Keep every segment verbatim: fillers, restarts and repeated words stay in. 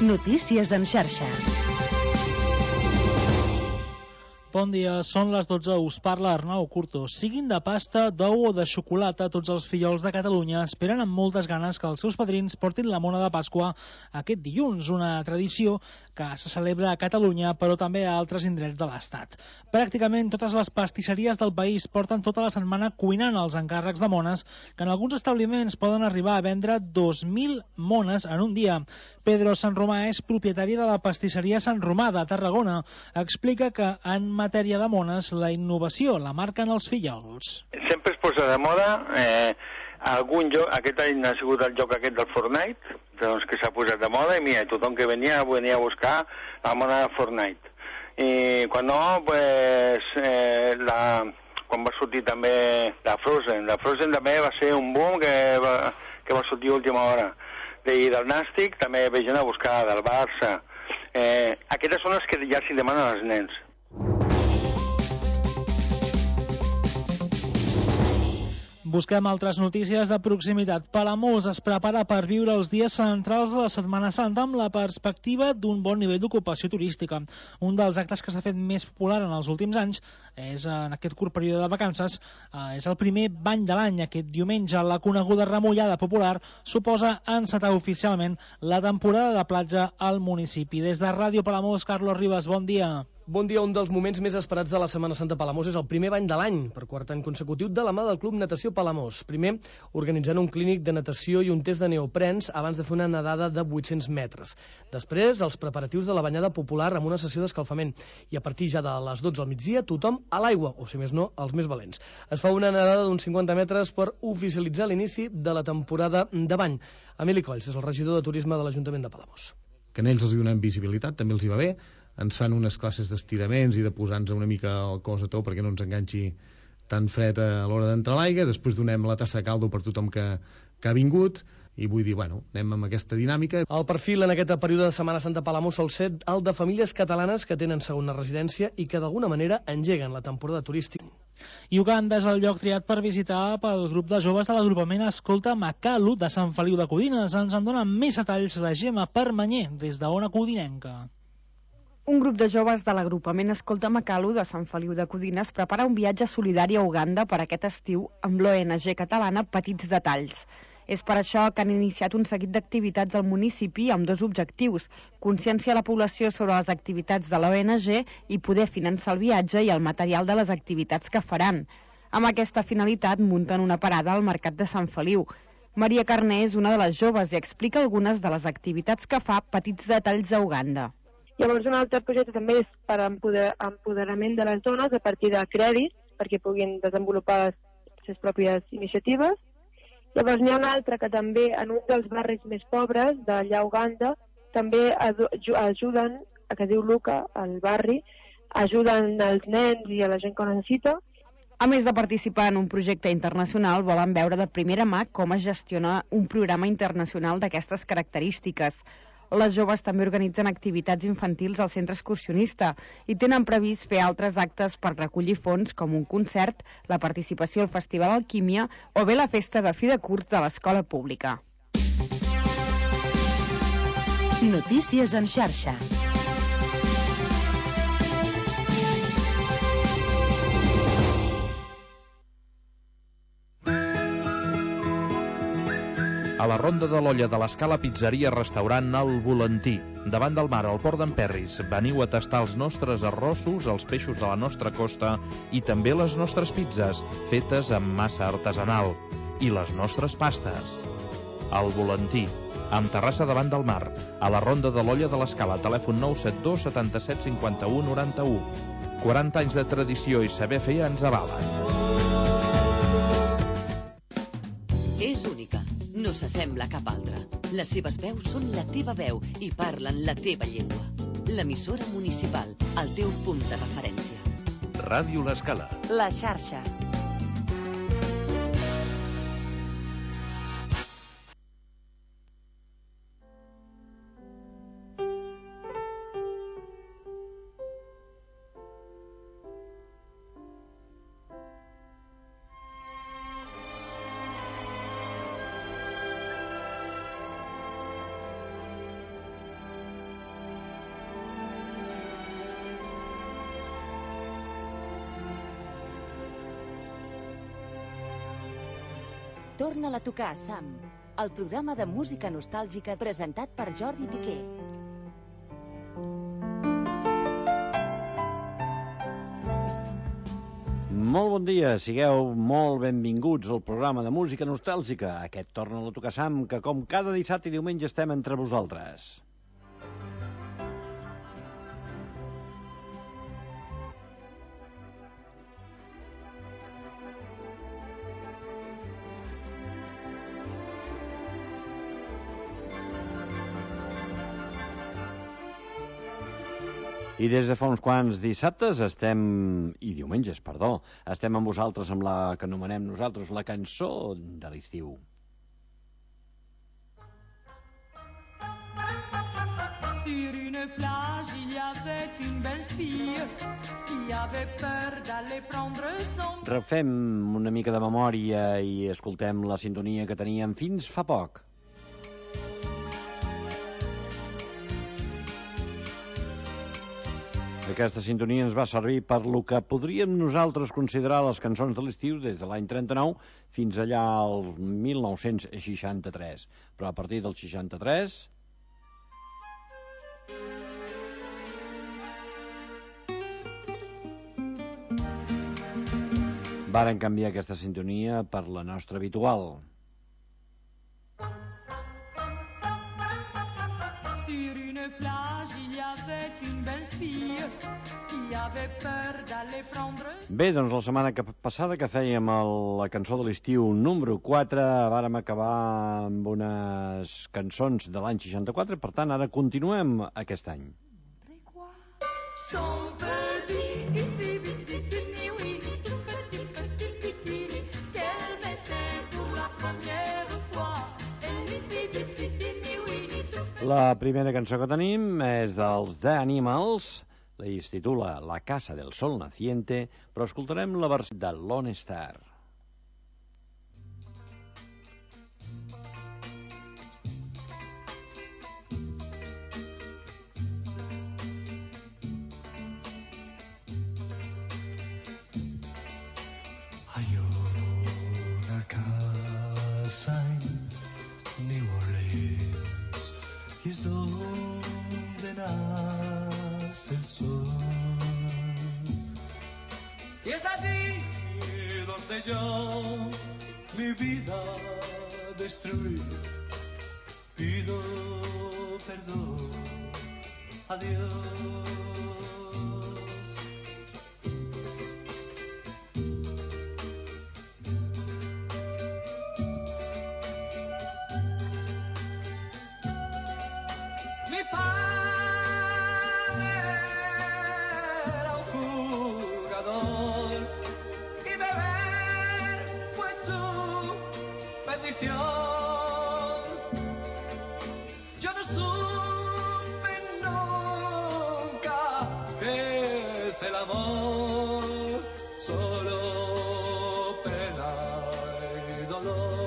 Notícies en xarxa. Bon dia, són les dotze, us parla Arnau Curto. Siguin de pasta, d'ou o de xocolata, tots els fillols de Catalunya esperen amb moltes ganes que els seus padrins portin la mona de Pasqua aquest dilluns, una tradició que se celebra a Catalunya però també a altres indrets de l'Estat. Pràcticament totes les pastisseries del país porten tota la setmana cuinant els encàrrecs de mones, que en alguns establiments poden arribar a vendre dos mil mones en un dia. Pedro Sant Romà és propietari de la pastisseria Sant Romà de Tarragona. Explica que en matèria de mones la innovació la marquen els fillols. Sempre es posa de moda, eh, algun joc, aquest any ha sigut el joc aquest del Fortnite, doncs que s'ha posat de moda i mira, tothom que venia venia a buscar la mona de Fortnite. I quan no, pues, eh, la, quan va sortir també la Frozen, la Frozen també va ser un boom que va, que va sortir a última hora. I del Nàstic també ve gent a buscar, del Barça. Eh, aquestes són les que ja s'hi demanen als nens. Busquem altres notícies de proximitat. Palamós es prepara per viure els dies centrals de la Setmana Santa amb la perspectiva d'un bon nivell d'ocupació turística. Un dels actes que s'ha fet més popular en els últims anys és en aquest curt període de vacances, eh, és el primer bany de l'any. Aquest diumenge la coneguda remullada popular suposa encetar oficialment la temporada de platja al municipi. Des de Ràdio Palamós, Carlos Ribas, bon dia. Bon dia. Un dels moments més esperats de la Setmana Santa Palamós és el primer bany de l'any, per quart any consecutiu, de la mà del Club Natació Palamós. Primer, organitzant un clínic de natació i un test de neoprens abans de fer una nedada de vuit-cents metres. Després, els preparatius de la banyada popular amb una sessió d'escalfament. I a partir ja de les dotze al migdia, tothom a l'aigua, o si més no, els més valents. Es fa una nedada d'uns cinquanta metres per oficialitzar l'inici de la temporada de bany. Emili Colls és el regidor de Turisme de l'Ajuntament de Palamós. Que a ells els donem visibilitat, també els hi va bé. Ens fan unes classes d'estiraments i de posar-nos una mica el cos a to perquè no ens enganxi tan fred a l'hora d'entrar a l'aigua. Després donem la tassa de caldo per tothom que, que ha vingut i vull dir, bueno, anem amb aquesta dinàmica. El perfil en aquest període de Setmana Santa Palamós sol ser el de famílies catalanes que tenen segona residència i que d'alguna manera engeguen la temporada turística. I Uganda és el lloc triat per visitar pel grup de joves de l'agrupament Escolta Makalu de Sant Feliu de Codines. Ens en dona més detalls la Gemma Permanyer des d'Ona Codinenca. Un grup de joves de l'agrupament Escolta Makalu de Sant Feliu de Codines prepara un viatge solidari a Uganda per aquest estiu amb l'O N G catalana Petits Detalls. És per això que han iniciat un seguit d'activitats al municipi amb dos objectius: conscienciar la població sobre les activitats de l'O N G i poder finançar el viatge i el material de les activitats que faran. Amb aquesta finalitat munten una parada al Mercat de Sant Feliu. Maria Carné és una de les joves i explica algunes de les activitats que fa Petits Detalls a Uganda. Llavors, un altre projecte també és per empoder, empoderament de les dones a partir de crèdits, perquè puguin desenvolupar les seves pròpies iniciatives. Llavors, n'hi ha un altre que també, en un dels barris més pobres d'allà a Uganda, també ajuden, que es diu Luca, al barri, ajuden els nens i a la gent que ho necessita. A més de participar en un projecte internacional, volen veure de primera mà com es gestiona un programa internacional d'aquestes característiques. Les joves també organitzen activitats infantils al centre excursionista i tenen previst fer altres actes per recollir fons com un concert, la participació al Festival Alquímia o bé la festa de fi de curs de l'escola pública. Notícies en xarxa. A la Ronda de l'Olla de l'Escala Pizzeria Restaurant El Volantí, davant del mar al Port d'Emperris. Veniu a tastar els nostres arrossos, els peixos de la nostra costa i també les nostres pizzas, fetes amb massa artesanal. I les nostres pastes. El Volantí, amb terrassa davant del mar, a la Ronda de l'Olla de l'Escala, telèfon nou set dos setanta-set cinquanta-u noranta-u. quaranta anys de tradició i saber fer ens avalen. És única. No s'assembla a cap altra. Les seves veus són la teva veu i parlen la teva llengua. L'emissora municipal, el teu punt de referència. Ràdio L'Escala. La xarxa. Torna-la a tocar, Sam, el programa de música nostàlgica presentat per Jordi Piqué. Molt bon dia, sigueu molt benvinguts al programa de música nostàlgica. Aquest Torna-la a tocar, Sam, que com cada dissabte i diumenge estem entre vosaltres. I des de fa uns quants dissabtes estem, i diumenges, perdó, estem amb vosaltres amb la que anomenem nosaltres la cançó de l'estiu. Sur une plage il y avait une belle fille qui avait peur d'aller prendre son... Refem una mica de memòria i escoltem la sintonia que teníem fins fa poc. Aquesta sintonia ens va servir per lo que podríem nosaltres considerar les cançons de l'estiu des de l'any trenta-nou fins allà al mil nou-cents seixanta-tres. Però a partir del seixanta-tres... varen canviar aquesta sintonia per la nostra habitual. Sur une plage il y avait une belle fille qui avait peur d'aller prendre... Bé, doncs la setmana que passada que fèiem el, la cançó de l'estiu número quatre, vàrem acabar amb unes cançons de l'any seixanta-quatre, per tant ara continuem aquest any. Son petit, iti, biti, tini, oui, tout petit, petit, pitini, qu'elle mettait pour la première fois. Elle iti, biti, tini, oui, tout... La primera cançó que tenim és dels The Animals, es titula La casa del sol naciente, però escoltarem la versió de Lone Star. Hay una casa en New Orleans y es donde nace el sol. Y es allí donde yo mi vida destruí. Pido perdón a Dios. Mi padre era un jugador y beber fue su bendición. Yo no supe nunca qué es el amor, solo pena y dolor.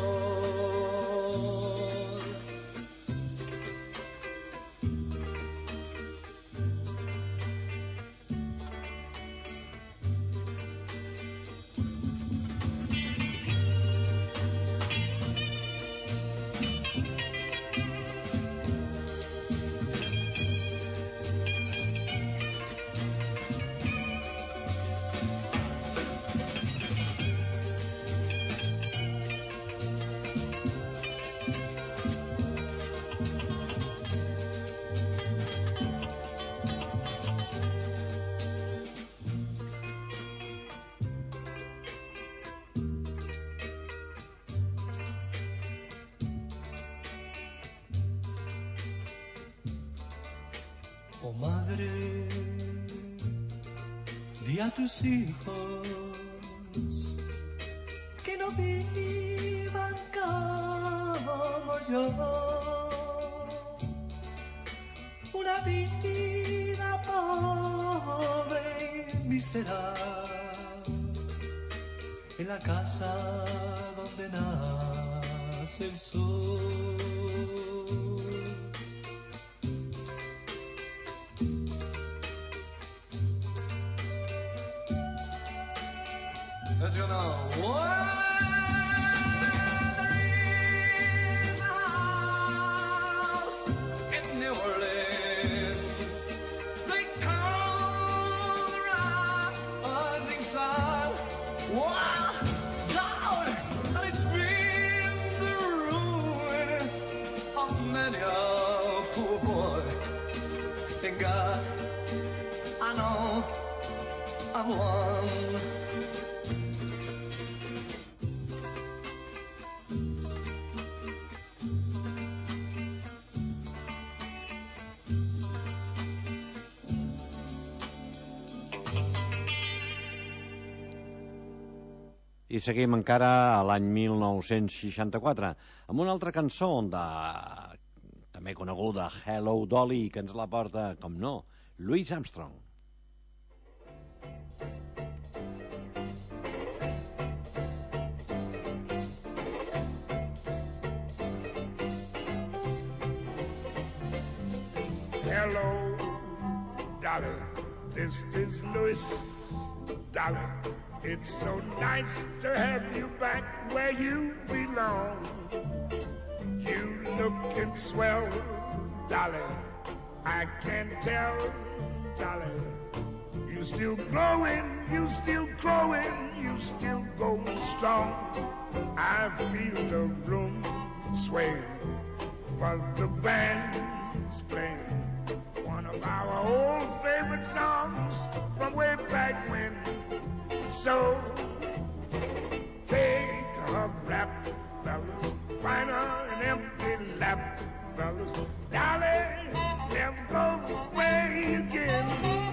Oh madre, di a tus hijos que no vivan como yo, una vida pobre y miserable en la casa donde nace el sol. As you know, what someone. I seguim encara a l'any mil nou-cents seixanta-quatre amb una altra cançó de, també coneguda, Hello Dolly, que ens la porta, com no, Louis Armstrong. Hello, Dolly, this is Louis, Dolly. It's so nice to have you back where you belong. You lookin' swell, Dolly. I can tell, Dolly. You still growing, you still growing, you still going strong. I feel the room sway, but the band's playing one of our old favorite songs from way back when. So take a rap, fellas, find an empty lap, fellas. Dolly, never go away again.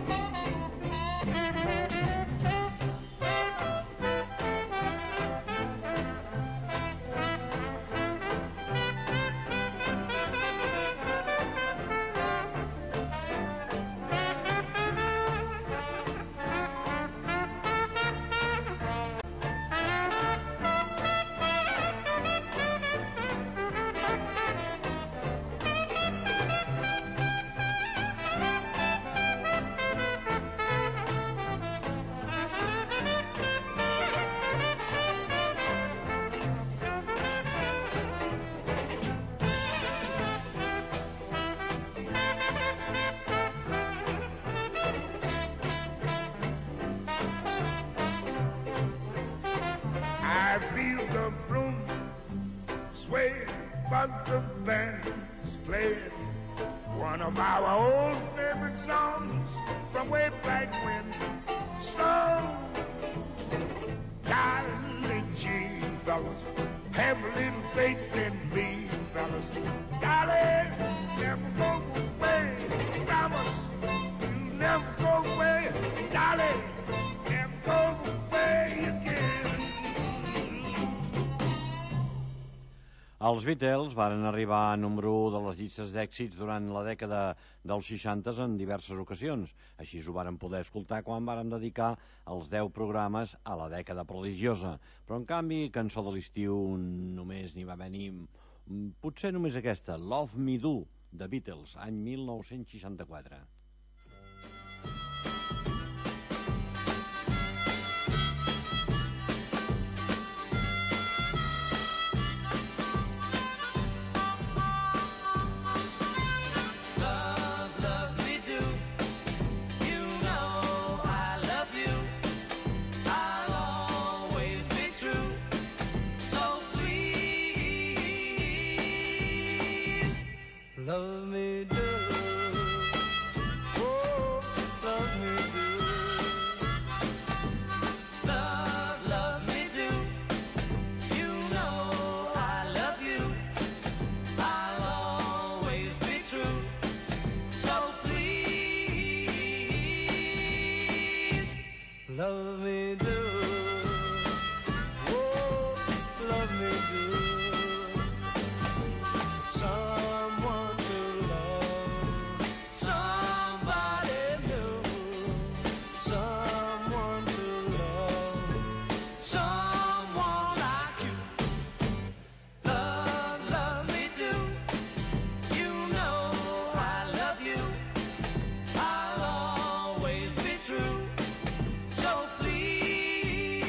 I feel the broom sway, but the band's playing one of our old favorite songs from way back when. So, golly gee, fellas, have a little faith in me, fellas. Golly, never go away, promise you never go away. Golly, never go away again. Els Beatles varen arribar a número u de les llistes d'èxits durant la dècada dels seixanta en diverses ocasions. Així ho varen poder escoltar quan varen dedicar els deu programes a la dècada prodigiosa. Però, en canvi, cançó de l'estiu només n'hi va venir, potser només aquesta, Love Me Do, de Beatles, any mil nou-cents seixanta-quatre. Love me do, oh, love me do. Love, love me do. You know I love you. I'll always be true. So please, love me do. Oh, love me do. Someone love me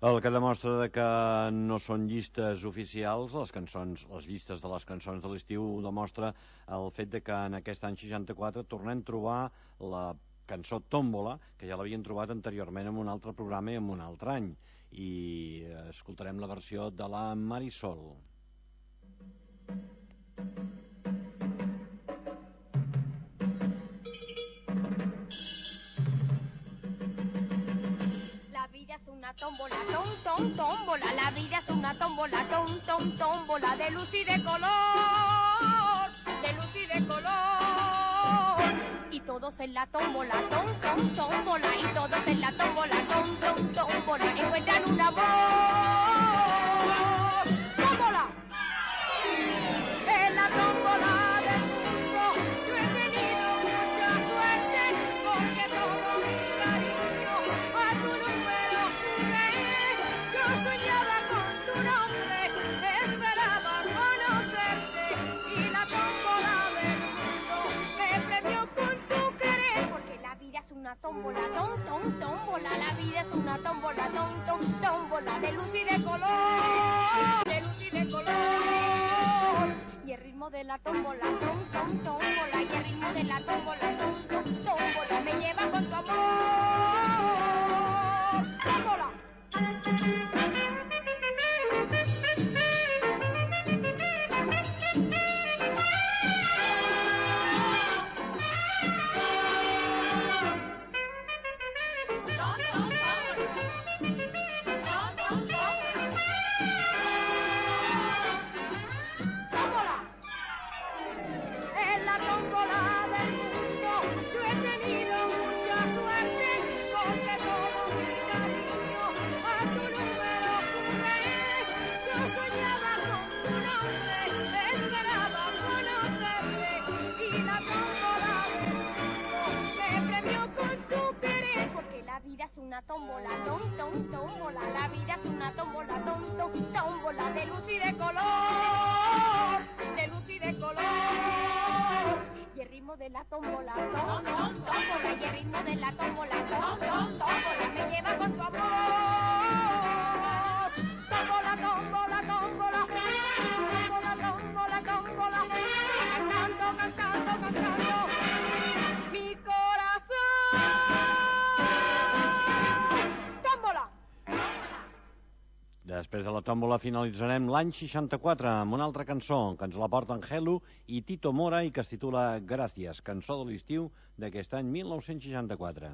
El que demostra que no són llistes oficials, les cançons, les llistes de les cançons de l'estiu demostra el fet de que en aquest any seixanta-quatre tornem a trobar la cançó Tómbola, que ja l'havien trobat anteriorment en un altre programa i en un altre any. I escoltarem la versió de la Marisol. La vida es una tómbola, tom, tom, tómbola. La vida es una tómbola, tom, tom, tómbola. De luz y de color, de luz y de color. Y todos en la tómbola, tom, tom, tómbola. Y todos en la tómbola, tom, tom, tómbola. Encuentran un amor. ¡Tómbola! En la tómbola del mundo yo he tenido mucha suerte, porque todo mi cariño a tu número jugué. Yo soñaba con tu nombre, esperaba conocerte, y la tómbola del mundo me premió con tu querer, porque la vida es una tómbola, tom, tom, tómbola. La vida es una tómbola, tom, tom, tómbola. De luz y de color, de luz y de color. Y el ritmo de la tómbola, tom, tom, tómbola. Y el ritmo de la tómbola, tom, tom, tómbola. Me lleva con tu amor. ¡Tómbola! En la tómbola del mundo yo he tenido mucha suerte, porque todo mi cariño a tu número jugué. Yo soñaba con tu nombre, esperaba conocerte, y la tómbola del mundo me premió con tu querer, porque la vida es una tómbola, tom, tom, tómbola. La vida es una tómbola, tom, tom, tómbola. De luz y de color, de luz y de color. Y el ritmo de la tómbola, tom, tom, tómbola. Y el ritmo de la tómbola, tom, tom, tómbola. Me lleva con tu amor. Tómbola, tómbola, tómbola. Tómbola, tómbola, tómbola. Cantando, cantando, cantando. Mi corazón. Tómbola. Després de la tòmbola finalitzarem l'any seixanta-quatre amb una altra cançó que ens la porten Helu i Tito Mora i que es titula Gràcies, cançó de l'estiu d'aquest any mil nou-cents seixanta-quatre.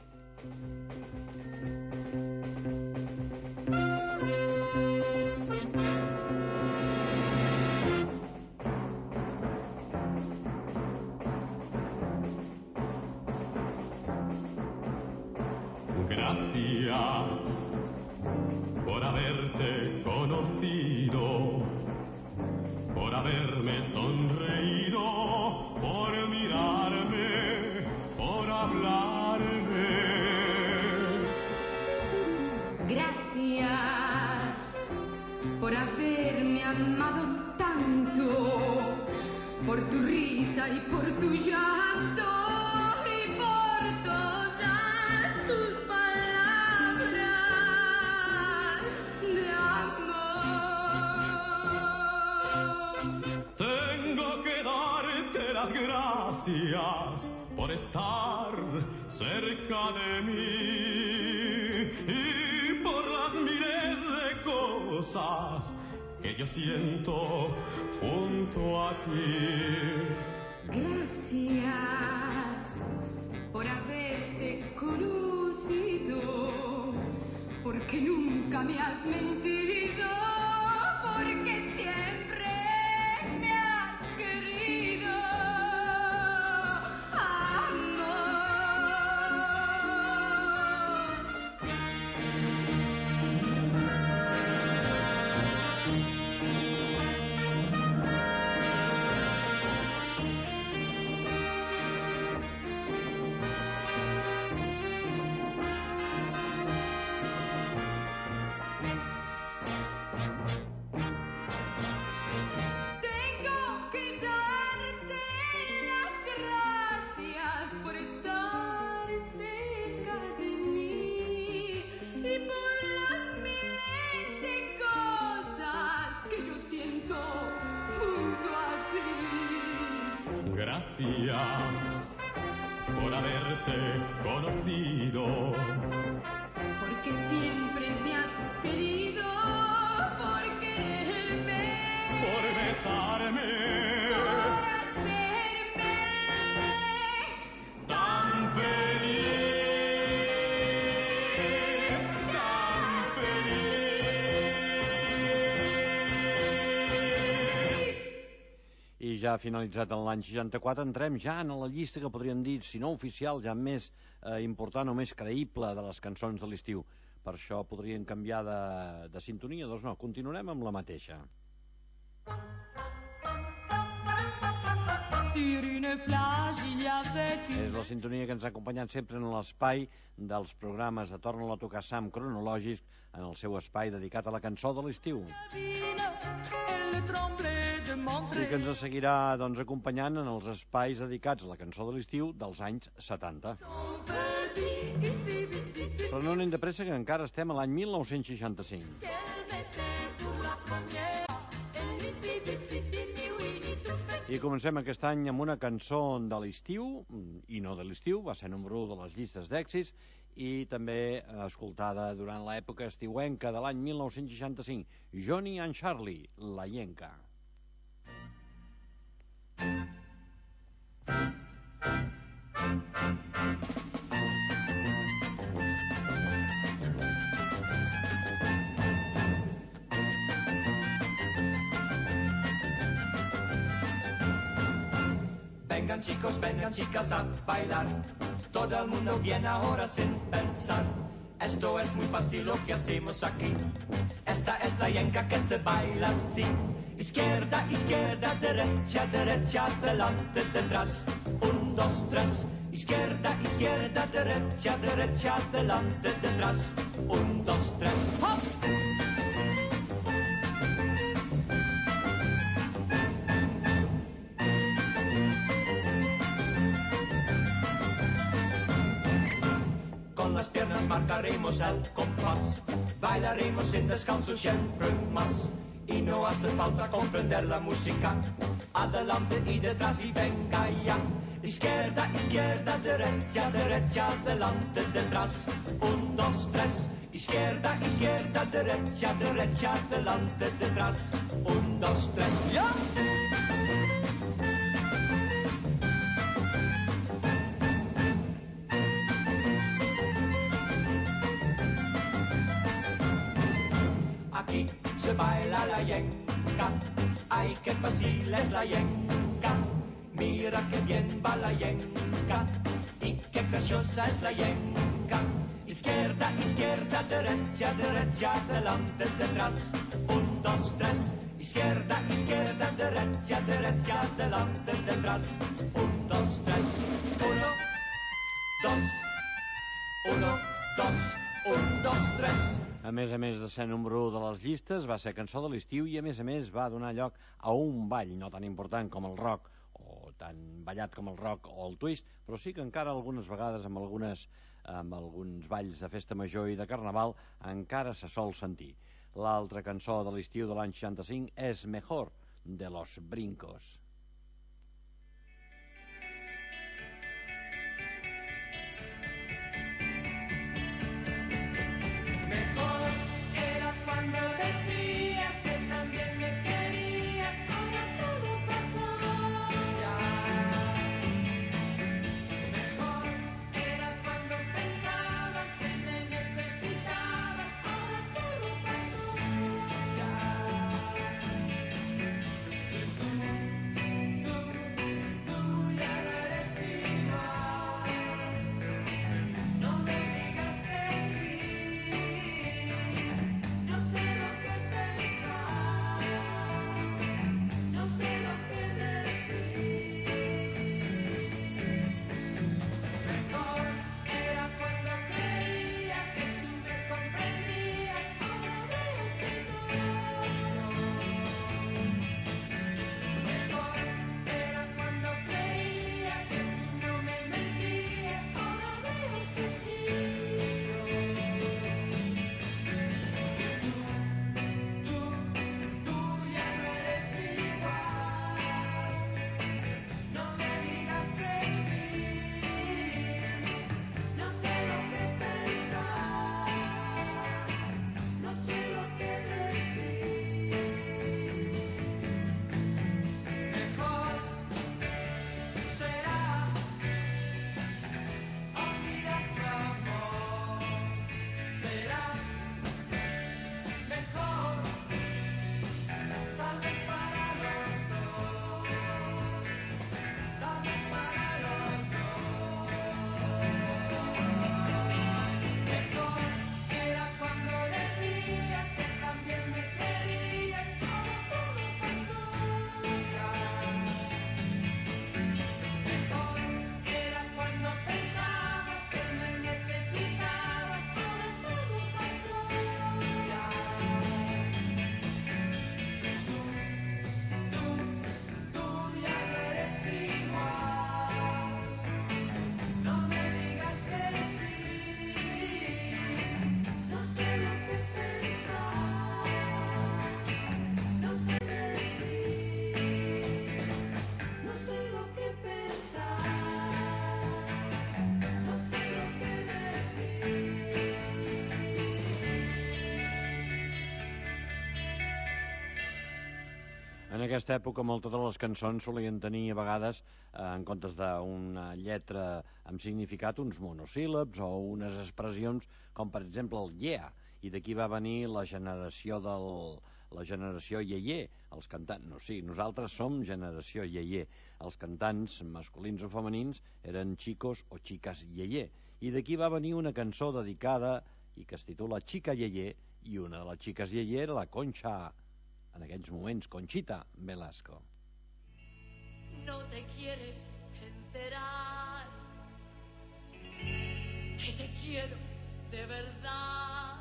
Gracias por haberte conocido, por haberme sonreído, por mirarme, por hablarme. Gracias por haberme amado tanto, por tu risa y por tu llanto. Gracias por estar cerca de mí y por las miles de cosas que yo siento junto a ti. Gracias por haberte conocido, porque nunca me has mentido, porque siempre me has querido. gracias por haberte conocido. Porque siempre me has querido, por quererme, por besarme, por hacerme tan feliz, tan feliz. I ja finalitzat l'any seixanta-quatre, entrem ja en la llista que podríem dir, si no oficial, ja més eh, important o més creïble de les cançons de l'estiu. Per això podrien canviar de, de sintonia, doncs no, continuarem amb la mateixa. És la sintonia que ens ha acompanyat sempre en l'espai dels programes de Torna-la a tocar Sam cronològics, en el seu espai dedicat a la cançó de l'estiu. I que ens seguirà doncs, acompanyant en els espais dedicats a la cançó de l'estiu dels anys setanta. Però no anem de pressa, que encara estem a l'any mil nou-cents seixanta-cinc. I comencem aquest any amb una cançó de l'estiu, i no de l'estiu, va ser número u de les llistes d'èxits, i també escoltada durant l'època estiuenca de l'any mil nou-cents seixanta-cinc, Johnny and Charlie, La Yenca. Vengan chicos, vengan chicas a bailar. Todo el mundo viene ahora sin pensar. Esto es muy fácil lo que hacemos aquí. Esta es la yenca que se baila así. Izquierda, izquierda, derecha, derecha, adelante, detrás. Un, dos, tres. Izquierda, izquierda, derecha, derecha, adelante, detrás. Un, dos, tres. ¡Hop! Las piernas marcaremos el compás, bailaremos sin descanso siempre más, y no hace falta comprender la música, adelante y detrás y venga ya, izquierda, izquierda, derecha, derecha, adelante, detrás, un, dos, tres, izquierda, izquierda, derecha, derecha, adelante, detrás, un, dos, tres, ya. Aquí se baila la yenca, ay qué fácil es la yenca, mira qué bien va la yenca, y qué graciosa es la yenca. Izquierda, izquierda, derecha, derecha, adelante, detrás, un, dos, tres. Izquierda, izquierda, derecha, derecha, adelante, detrás, un, dos, tres. Uno, dos, uno, dos, un, dos, tres. A més a més de ser número u de les llistes, va ser cançó de l'estiu i a més a més va donar lloc a un ball no tan important com el rock, o tan ballat com el rock o el twist, però sí que encara algunes vegades amb, algunes, amb alguns balls de festa major i de carnaval encara se sol sentir. L'altra cançó de l'estiu de l'any seixanta-cinc és Mejor, de los Brincos. En aquesta època moltes de les cançons solien tenir a vegades, eh, en comptes d'una lletra amb significat, uns monosíl·labs o unes expressions com per exemple el yeah, i d'aquí va venir la generació del... la generació iaié, els cantants... No, sí, nosaltres som generació iaié. Els cantants masculins o femenins eren xicos o xiques iaié. I d'aquí va venir una cançó dedicada i que es titula Chica Iaié, i una de les xiques iaié era la Concha, en aquells moments, Conchita Velasco. No te quieres enterar que te quiero de verdad.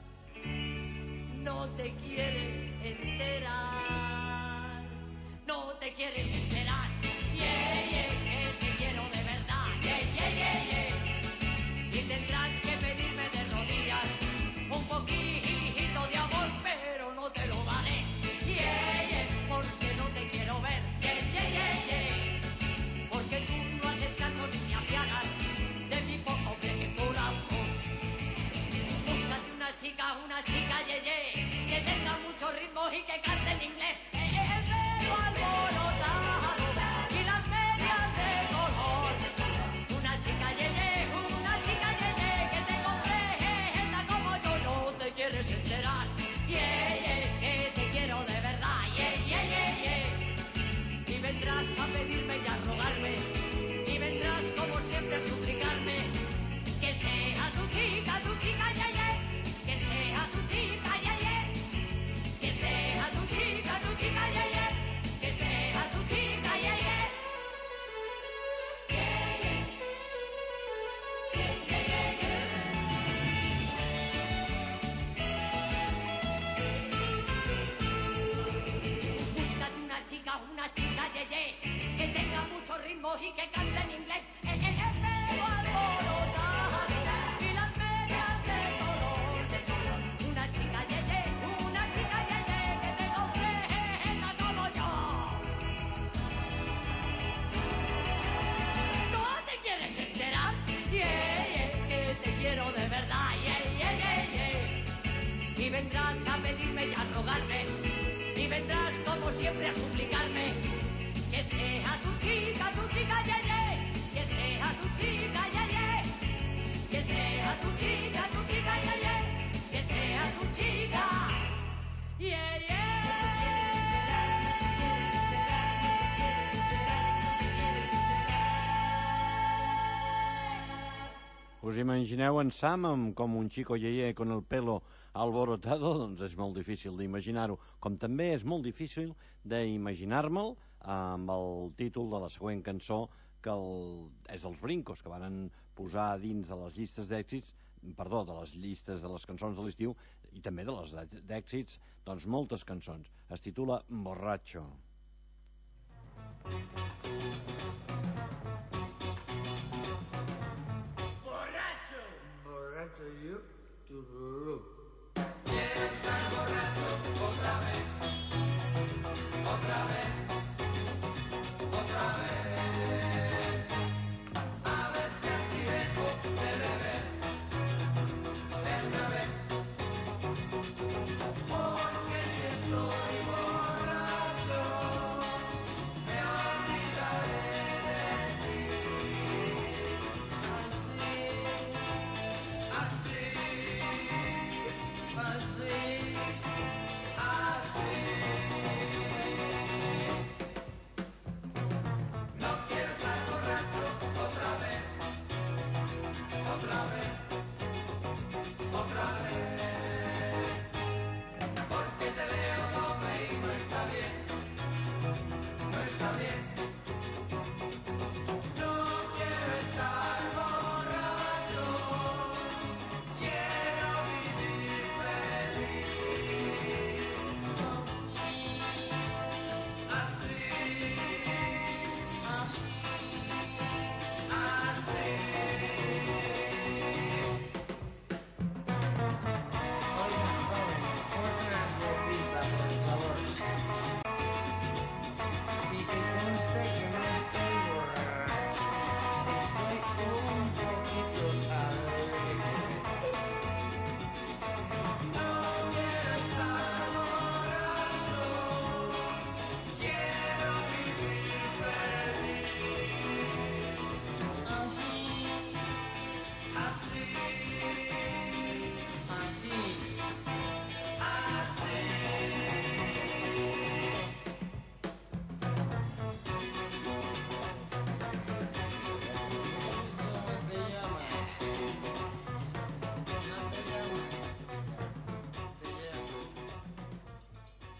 No te quieres enterar. No te quieres enterar. Yeah, yeah, que te quiero de verdad. Yeah, yeah, yeah, yeah. Y tendrás que pedirme de rodillas un poquito de amor, pero no te lo daré. Yeah, yeah, porque no te quiero ver. Yeah, yeah, yeah, yeah. Porque tú no haces caso ni te apiadas de mi pobre corazón. Búscate una chica, una chica, yeah, yeah, que tenga mucho ritmo y que cante en inglés. Eh, eh, el pelo alborotado y las medias de color. Una chica, yeah, yeah, una chica, yeah, yeah, que te comprenda como yo. No te quieres enterar. Yeah, yeah, que te quiero de verdad. Yeah, yeah, yeah, yeah. Y vendrás a pedirme y a rogarme, y vendrás como siempre a suplicarme que sea tu chica, tu chica, yeah, yeah. Que sea tu chica, yeah, yeah. Que sea tu chica, tu chica, yeah, yeah. Que sea tu chica, yeah, yeah. Búscate una chica, una chica, yeah, yeah, que tenga mucho ritmo y que cante en inglés. Eh, eh, eh, pelo alborotado y las medias de color. Una chica, yeah, yeah, una chica, yeah, yeah, que te comprenda como yo. ¿No te quieres enterar? Yeah, yeah, que te quiero de verdad. Yeah, yeah, yeah, yeah. Y vendrás a pedirme y a rogarme, y vendrás como siempre a suplicarme que sea tu chica, tu chica, yeah, yeah. Que sea tu chica, yeah, yeah. Que sea tu chica, tu chica, yeah, yeah. Que sea tu chica, yeah, yeah. Us imagineu en Sam amb com un chico yeye con el pelo alborotado? Doncs és molt difícil d'imaginar-ho, com també és molt difícil d'imaginar-me'l amb el títol de la següent cançó, que el, és els Brincos, que van posar dins de les llistes d'èxits, perdó, de les llistes de les cançons de l'estiu i també de les d'èxits, doncs moltes cançons. Es titula Borracho. Borracho, borracho yo, tururú. Quiero estar borracho otra vez, otra vez, otra vez. A ver si así dejo de beber, otra vez. Porque si estoy borracho, me olvidaré de ti. Así, así.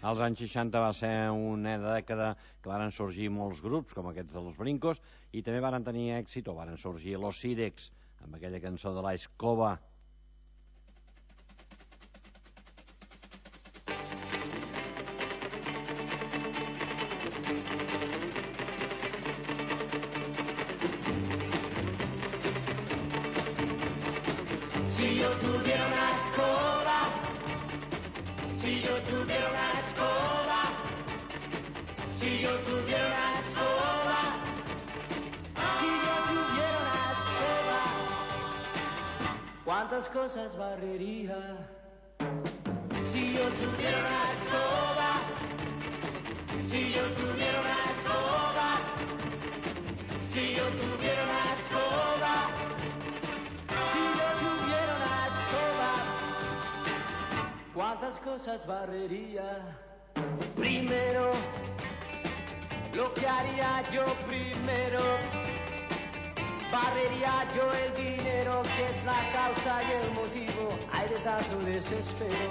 als anys seixanta va ser una dècada que varen sorgir molts grups, com aquests de los Brincos, i també varen tenir èxit, o varen sorgir los Sirex, amb aquella cançó de la Escoba. Si yo tuviera una escoba, si yo tuviera una escoba, si yo tuviera una escoba, si yo tuviera una escoba, ¿cuántas cosas barrería? Si yo tuviera una escoba, si yo tuviera una escoba, si yo tuviera una escoba, si yo tuviera una escoba, ¿cuántas cosas barrería? Primero, lo que haría yo primero, barrería yo el dinero, que es la causa y el motivo, hay de tanto desespero.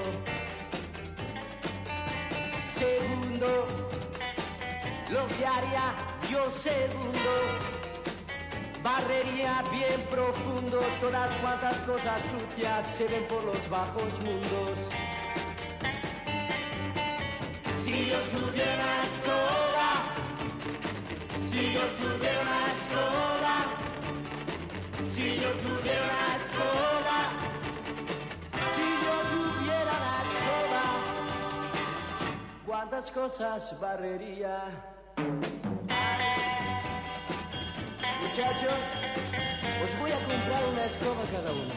Segundo, lo que haría yo segundo, barrería bien profundo, todas cuantas cosas sucias se ven por los bajos mundos. Si yo tuviera una escoba, si yo tuviera una escoba, si yo tuviera una escoba, si yo tuviera una escoba, ¿cuántas cosas barrería? Muchachos, os voy a comprar una escoba cada uno.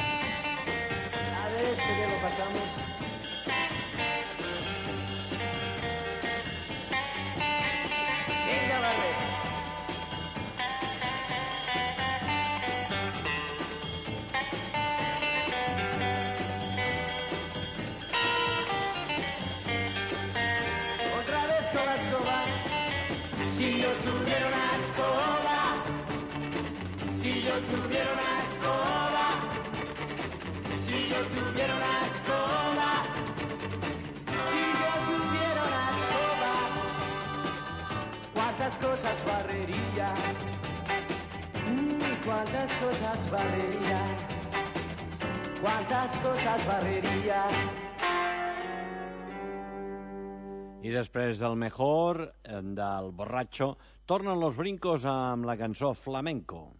A ver esto que lo pasamos. Venga, vale. Otra vez con la escoba. Si yo tuviera una escoba, si yo tuviera una escoba, si yo tuviera una escoba, si yo tuviera una escoba, ¿cuántas cosas barrería? Mm, ¿Cuántas cosas barrería? ¿Cuántas cosas barrería? I després del mejor, del borratxo, tornen los Brincos amb la cançó Flamenco.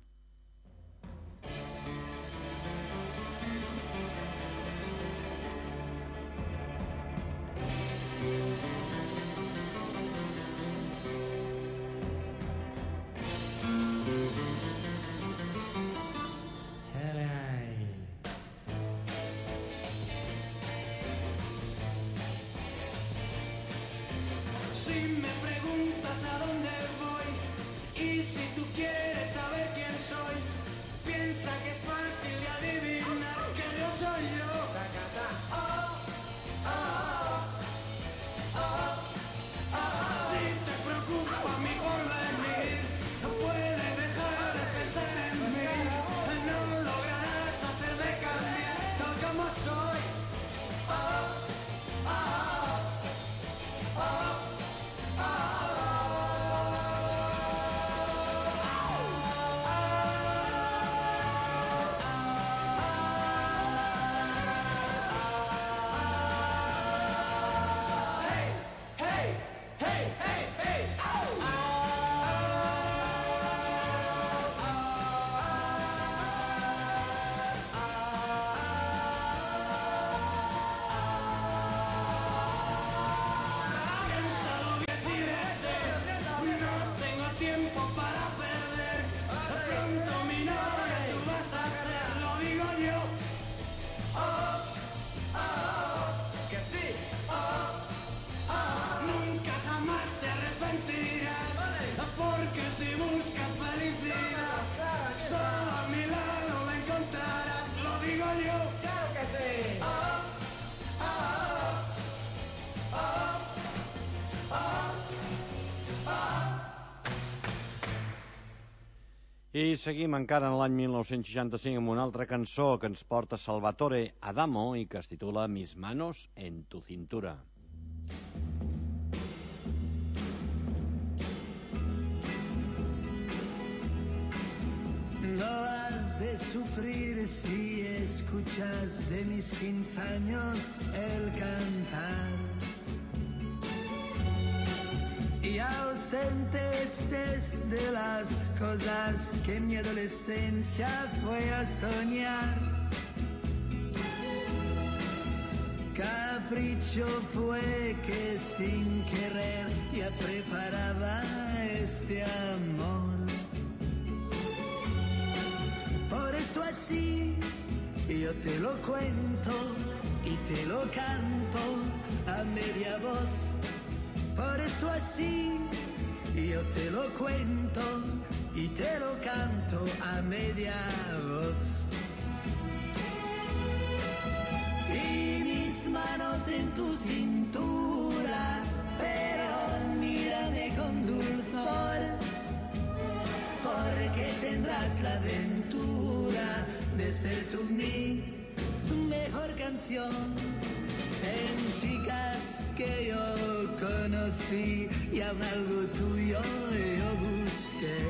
Si me preguntas a dónde voy y si tú quieres saber quién soy, piensa que es fácil de adivinar que yo soy yo. Oh, oh, oh, oh. Si te preocupa mi porvenir, no puedes dejar de pensar en mí. No lograrás hacerme cambiar tal como soy. Oh, oh, oh. I seguim encara en l'any mil nou-cents seixanta-cinc amb una altra cançó que ens porta Salvatore Adamo i que es titula Mis manos en tu cintura. sufrir si escuchas de mis quince años el cantar. Y ausente estés de las cosas que mi adolescencia fue a soñar. Capricho fue que sin querer ya preparaba este amor. Por eso así yo te lo cuento y te lo canto a media voz. Por eso así yo te lo cuento y te lo canto a media voz. Y mis manos en tu cintura, pero mírame con dulzor, porque tendrás la aventura de ser tú mi mejor canción. En chicas que yo conocí y aún algo tuyo yo busqué.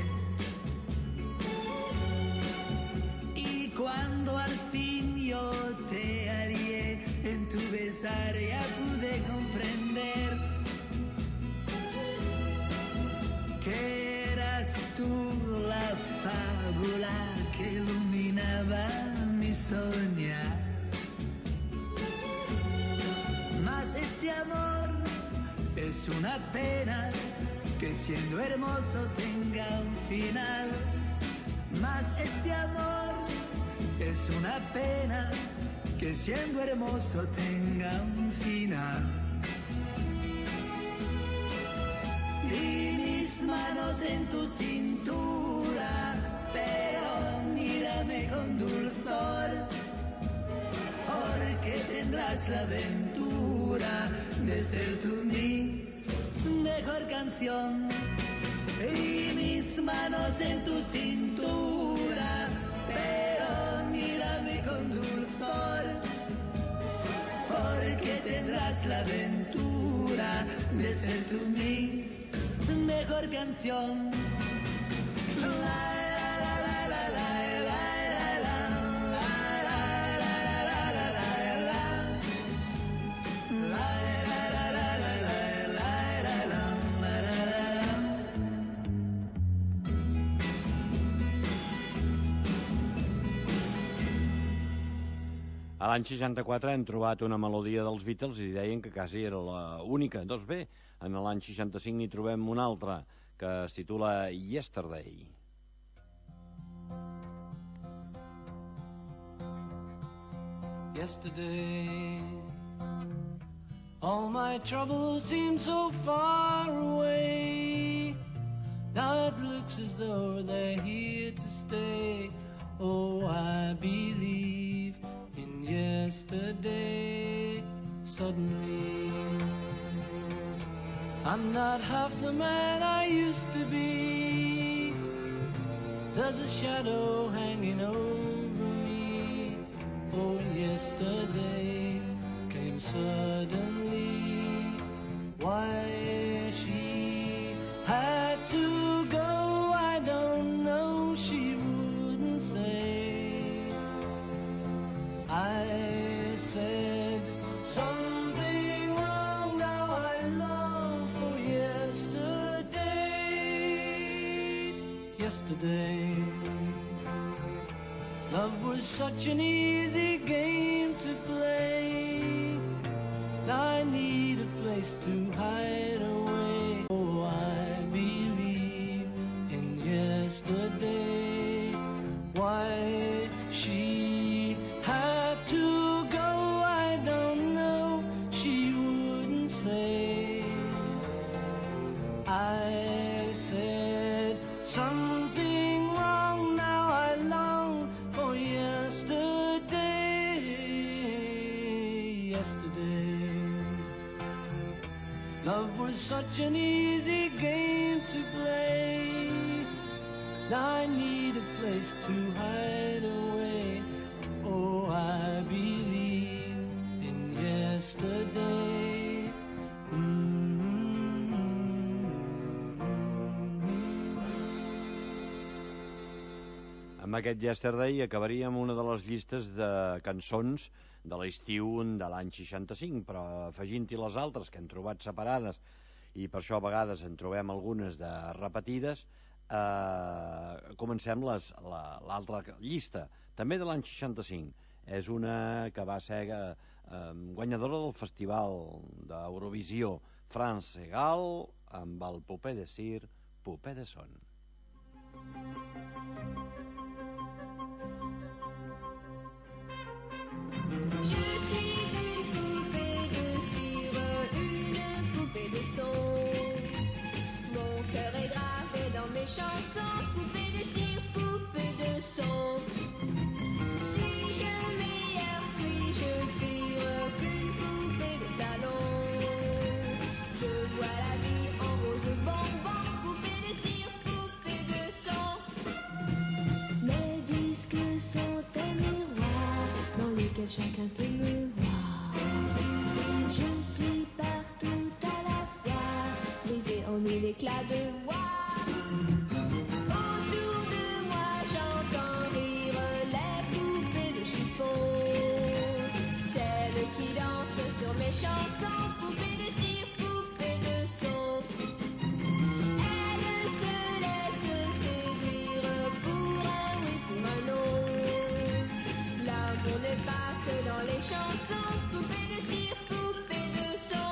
Y cuando al fin yo te hallé en tu besar ya pude comprender que eras tú la fábula que iluminaba mi soñar. Mas este amor es una pena que siendo hermoso tenga un final. Mas este amor es una pena que siendo hermoso tenga un final. Y mis manos en tu cintura, pero mírame con dulzor, porque tendrás la aventura de ser tú mi mejor canción. Y mis manos en tu cintura, pero mírame con dulzor, porque tendrás la aventura de ser tú mi mejor canción. La, la, la, la, la, la, la. A l'any seixanta-quatre hem trobat una melodia dels Beatles i deien que quasi era l'única. Doncs bé, en l'any seixanta-cinc n'hi trobem una altra, que es titula Yesterday. Yesterday, all my troubles seem so far away. Now it looks as though they're here to stay. Oh, I believe in yesterday. Suddenly, I'm not half the man I used to be. There's a shadow hanging over me. Oh, yesterday came suddenly. Why she had to go, I don't know. She wouldn't say. I said something wrong, now I long for yesterday. Yesterday, love was such an easy game to play. Now I need a place to hide away. Oh, I believe in yesterday. Why she had to go, I don't know. She wouldn't say. I said something wrong, now I long for yesterday. Yesterday, love was such an easy game to play. Now I need a place to hide away. Oh, I believe in yesterday. Amb aquest Yesterday acabaríem una de les llistes de cançons de l'estiu de l'any seixanta-cinc, però afegint-hi les altres que hem trobat separades, i per això a vegades en trobem algunes de repetides, eh, comencem l'altra llista, també de l'any seixanta-cinc. És una que va ser eh, guanyadora del Festival d'Eurovisió France Gall, amb el Poupée de Cire, Poupée de Son. Je suis une poupée de cire, une poupée de son. Mon cœur est gravé dans mes chansons, poupée de cire, poupée de son. Suis-je meilleure, suis-je pire qu'une poupée de salon? Je vois la vie en rose bonbon, poupée de cire, poupée de son. Mes disques sont un miroir dans lequel chacun peut me voir. Je suis partout à la fois, brisée en mille éclats de voix. Autour de moi j'entends rire les poupées de chiffon, celles qui dansent sur mes chansons, poupées de cire, poupées de son. Elles se laissent séduire pour un oui, pour un non. L'amour n'est pas que dans les chansons, poupée de cire, poupée de son.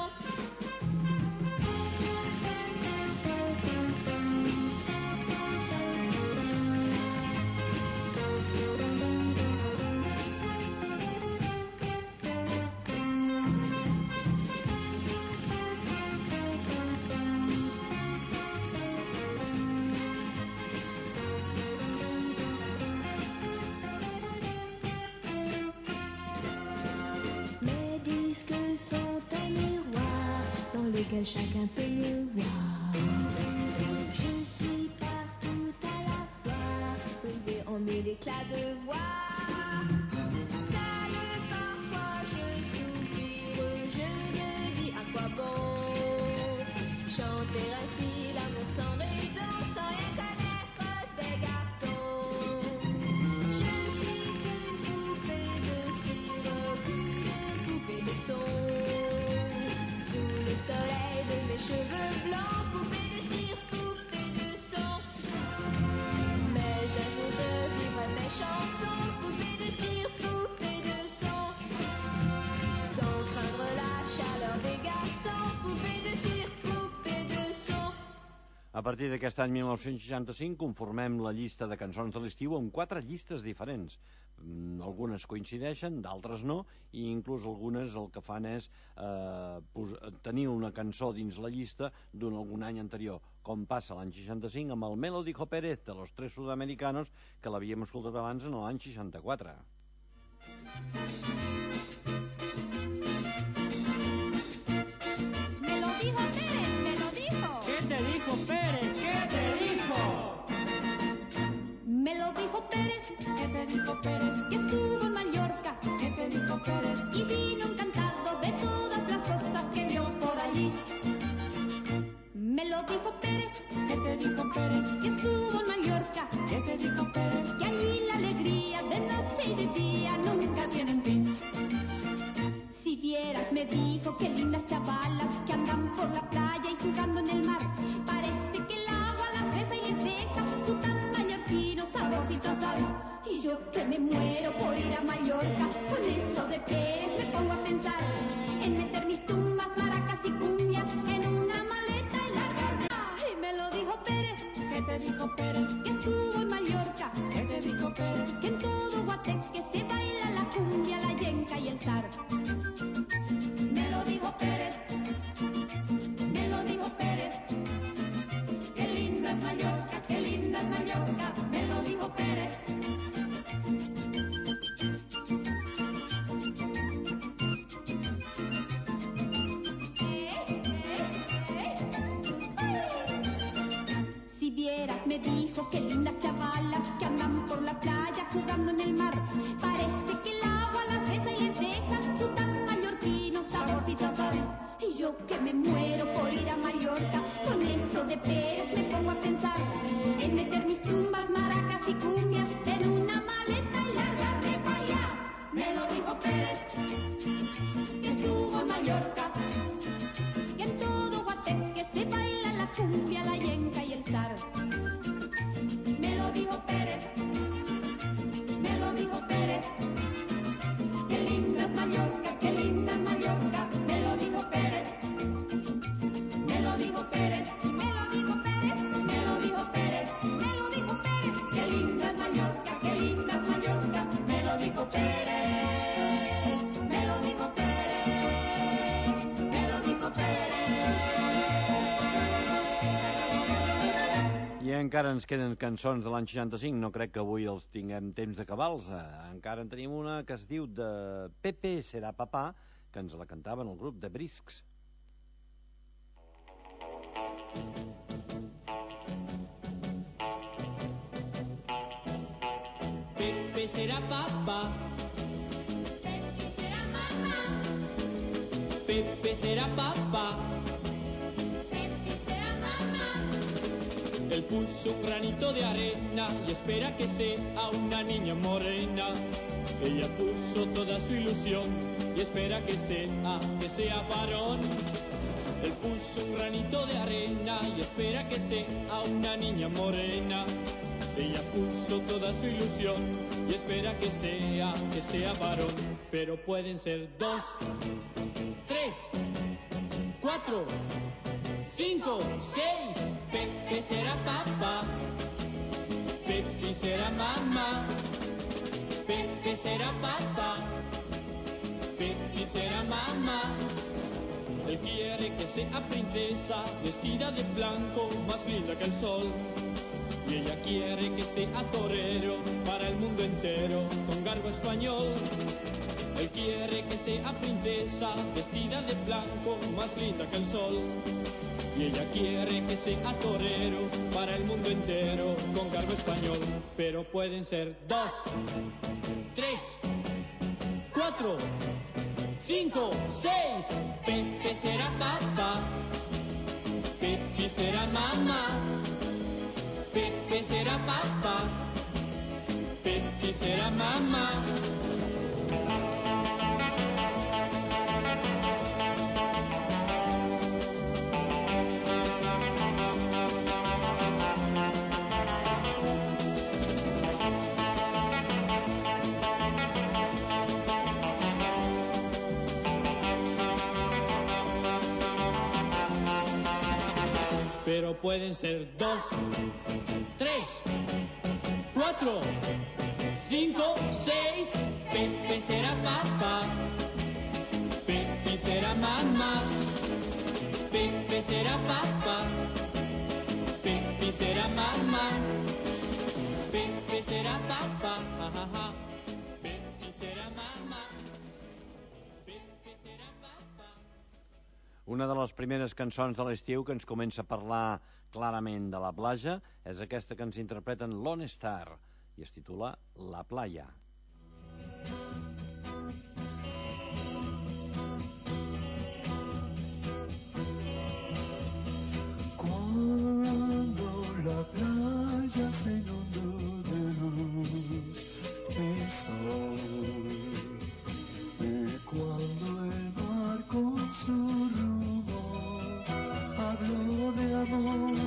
Mes disques sont un miroir dans lequel chacun peut me voir. Je suis partout à la fois, brisée en mille éclats de voix. Seule parfois je soupire, je me dis à quoi bon chanter ainsi l'amour sans raison, sans rien connaître des garçons. Je suis une poupée de cire, une poupée de son. Sous le soleil de mes cheveux blancs, poupée de cire, poupée de son. Mais un jour je vivrai mes chansons, poupée de cire, poupée de son. Sans craindre la chaleur des garçons, poupée de cire, poupée de son. A partir d'aquest any mil nou-cents seixanta-cinc conformem la llista de cançons de l'estiu amb quatre llistes diferents. Mm, algunes coincideixen, d'altres no, i inclús algunes el que fan és eh, pos, tenir una cançó dins la llista d'un algun any anterior, com passa l'any seixanta-cinc amb el Melody Pérez de los Tres Sudamericanos, que l'havíem escoltat abans en l'any seixanta-quatre. Me lo dijo Pérez, me lo dijo. ¿Qué te dijo Pérez? ¿Qué te dijo? Me lo dijo Pérez, ¿Qué te dijo Pérez? que estuvo en Mallorca ¿Qué te dijo Pérez? y vino encantado de todas las cosas que vio por allí. Me lo dijo Pérez, ¿Qué te dijo Pérez? que estuvo en Mallorca, ¿Qué te dijo Pérez? que allí la alegría de noche y de día nunca tienen fin. Si vieras, me dijo, qué lindas chavalas que andan por la playa y jugando en el mar. Parece que el agua las besa y les deja su tan mallorquino saborcito a sal. Y yo que me muero por ir a Mallorca, con eso de Pérez me pongo a pensar en meter mis tumbas, maracas y cumbias en una maleta y largarme. Y me lo dijo Pérez, ¿Qué te dijo Pérez? que estuvo en Mallorca, ¿Qué te dijo Pérez? que en todo Guateque se baila la cumbia, la yenca y el zar. Me lo dijo Pérez, me lo dijo Pérez, qué linda es Mallorca, qué linda es Mallorca, me lo dijo Pérez. Si vieras, me dijo, qué lindas chavalas que andan por la playa jugando en el mar. Parece que el agua las besa y les deja su tan mallorquino saborcito a sal. Y yo que me muero por ir a Mallorca, con eso de Pérez me pongo a pensar en meter mis tumbas, maracas y cumbias en un cumbia, la yenca y el zar. Me lo dijo Pérez, me lo dijo Pérez. Qué linda es Mallorca, qué linda es Mallorca. Me lo dijo Pérez, me lo dijo Pérez, me lo dijo Pérez, me lo dijo Pérez, me lo dijo Pérez. Qué linda es Mallorca, qué linda es Mallorca. Me lo dijo Pérez, me lo dijo Pérez, me lo dijo Pérez. I encara ens queden cançons de l'any seixanta-cinc, no crec que avui els tinguem temps d'acabar-los. Encara en tenim una que es diu de Pepe serà papà, que ens la cantaven el grup de Briscs. Pepe será papá, Pepe será mamá, Pepe será papá. Pepe será mamá. Él puso un granito de arena y espera que sea una niña morena. Ella puso toda su ilusión y espera que sea, que sea varón. Él puso un granito de arena y espera que sea una niña morena. Ella puso toda su ilusión y espera que sea, que sea varón. Pero pueden ser dos, tres, cuatro, cinco, seis. Pepe será papá, Pepe será mamá. Pepe será papá, Pepe será mamá. Él quiere que sea princesa, vestida de blanco, más linda que el sol. Y ella quiere que sea torero para el mundo entero, con garbo español. Él quiere que sea princesa, vestida de blanco, más linda que el sol. Y ella quiere que sea torero para el mundo entero, con garbo español. Pero pueden ser dos, tres, cuatro, cinco, seis. Pepe será papá, Pepe será mamá. Pepe será papá, Pepe será mamá. Pero pueden ser dos, tres, cuatro, cinco, seis. Pepe será papá, Pepe será mamá. Pepe será papá, Pepe será mamá. Pepe será papá, ja, ja, ja. Pepe será mamá. Pepe será papá. Una de les primeres cançons de l'estiu que ens comença a parlar clarament de la platja és aquesta que ens interpreten Lone Star i es titula La Playa. Cuando la playa se inundó de luz y sol, y cuando el mar con su rumor habló de amor,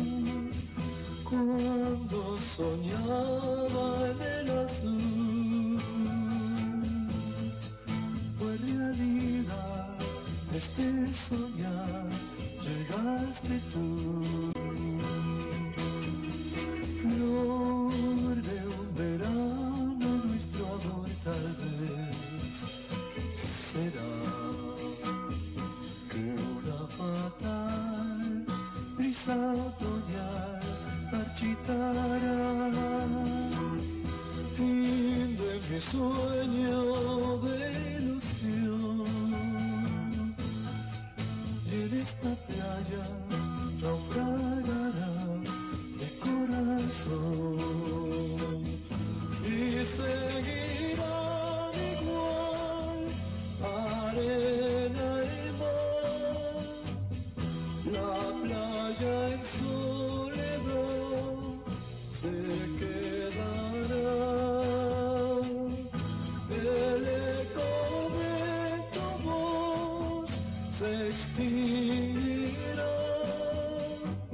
cuando soñaba en el azul, fue realidad este soñar, llegaste tú, flor de un verano, nuestro amor tal vez será que una fatal brisa otoñal marchitará, fin de mi sueño de ilusión, y en esta playa naufragará mi corazón y seguirá igual arena y mar, la playa en soledad se quedará, el eco de tu voz se extinguirá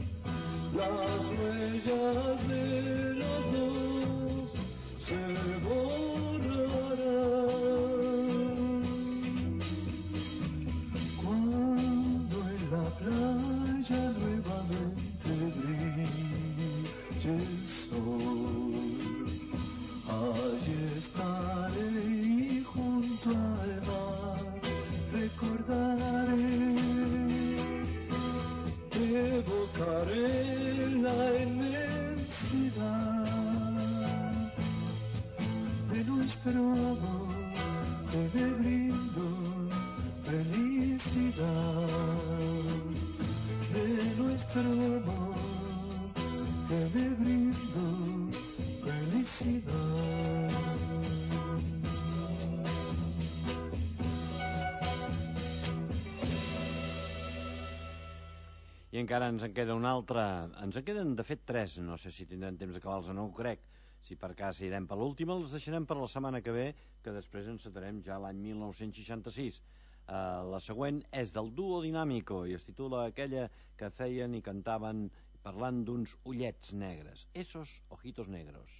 noche el sol. Allí estaré y junto al mar recordaré, evocaré la inmensidad de nuestro amor, que me brindo felicidad, de nuestro amor, que me brindo felicidad. I encara ens en queda un altre. Ens en queden, de fet, tres. No sé si tindrem temps d'acabar-los o no, ho crec. Si per cas irem per l'última, els deixarem per la setmana que ve, que després encetarem ja l'any mil nou-cents seixanta-sis. Uh, la següent és del Dúo Dinámico i es titula aquella que feien i cantaven parlant d'uns ullets negres. Esos ojitos negros.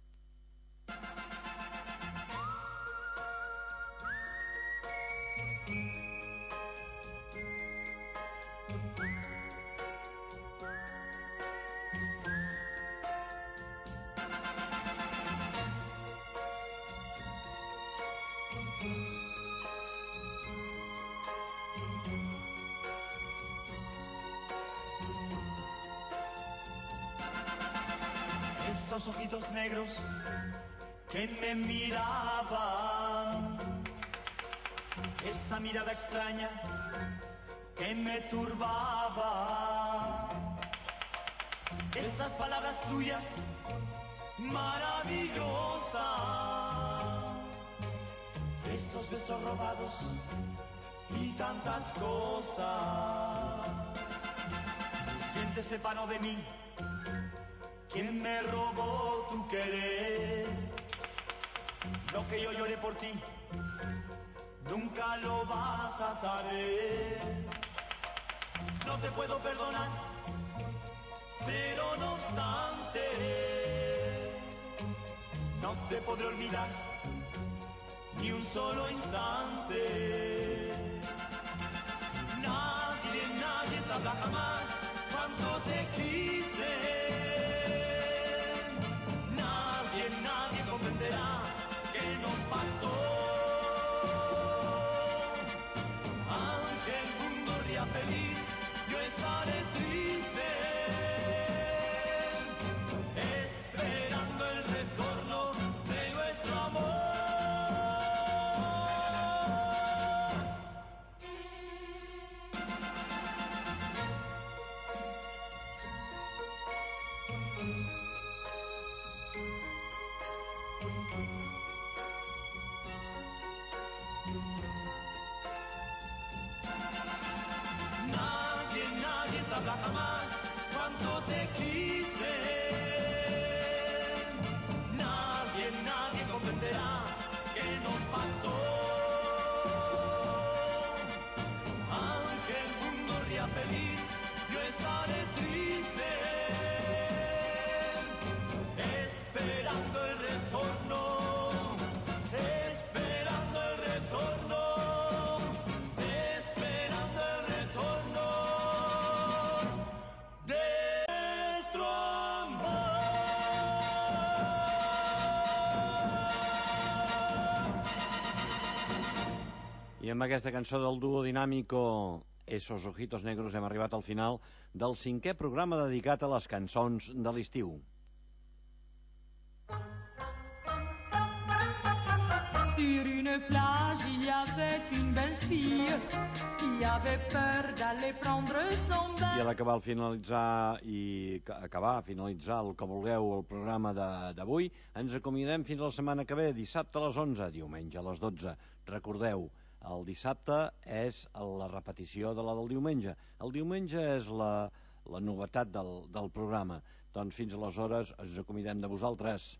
Esos ojitos negros que me miraban, esa mirada extraña que me turbaba, esas palabras tuyas maravillosas, esos besos robados y tantas cosas. ¿Quién te separó de mí? ¿Quién me robó tu querer? Lo que yo lloré por ti, nunca lo vas a saber. No te puedo perdonar, pero no obstante, no te podré olvidar ni un solo instante. Nadie, nadie sabrá jamás cuánto te quise. Nadie comprenderá qué nos pasó. Aunque el mundo ría feliz, yo estaré triste, esperando el retorno de nuestro amor. Sabrá jamás cuánto te quise. Nadie, nadie comprenderá qué nos pasó. Aunque el mundo ría feliz, yo estaré triste, esperando el retorno, esperando el retorno. I amb aquesta cançó del Dúo Dinámico, Esos ojitos negros, hem arribat al final del cinquè programa dedicat a les cançons de l'estiu. Sur une plage, il y avait une belle fille qui avait peur d'aller prendre son bain. I a l'acabar al finalitzar i acabar, finalitzar el que vulgueu el programa d'avui, ens acomiadem fins la setmana que ve, dissabte a les onze, diumenge a les dotze. Recordeu, el dissabte és la repetició de la del diumenge. El diumenge és la, la novetat del, del programa. Doncs fins aleshores ens acomidem de vosaltres.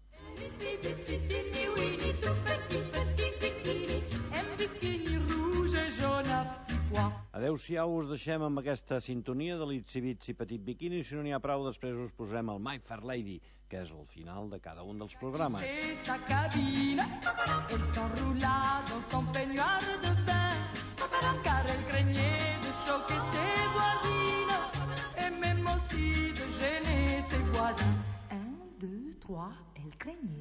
Adéu-siau, us deixem amb aquesta sintonia de l'Itsy Bitsy Petit Bikini. Si no n'hi ha prou, després us posarem el My Fair Lady, que és el final de cada un dels programes. Sa cabine, elle s'enroula dans son peignoir de bain, car elle craignait de choquer ses voisines, et même aussi de gêner ses voisins.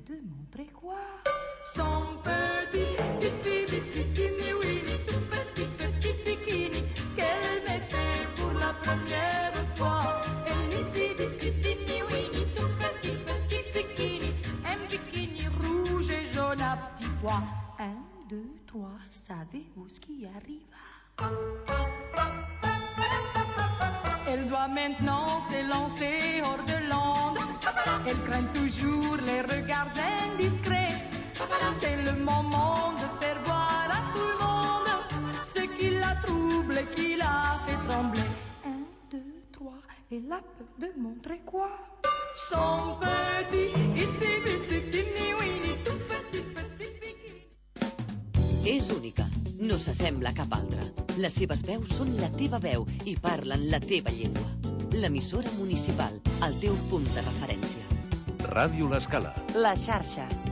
de montrer quoi? Son petit, petit, petit, petit, oui, tout petit, petit bikini qu'elle mettait pour la première fois. Elle dit, petit, petit, oui, tout petit, petit bikini, un bikini rouge et jaune à petits pois. Un, deux, trois, savez-vous ce qui arrive? Elle doit maintenant s'élancer hors de l'onde. Elle craint toujours les regards indiscrets. C'est le moment de faire voir à tout le monde ce qui la trouble et qui la fait trembler. Un, deux, trois, elle a peur de montrer quoi? Son petit, itsy bitsy, teeny weeny, tout petit, petit bikini. És única, no s'assembla a cap altra. Les seves veus són la teva veu i parlen la teva llengua. L'emissora municipal, el teu punt de referència. Ràdio L'Escala. La xarxa.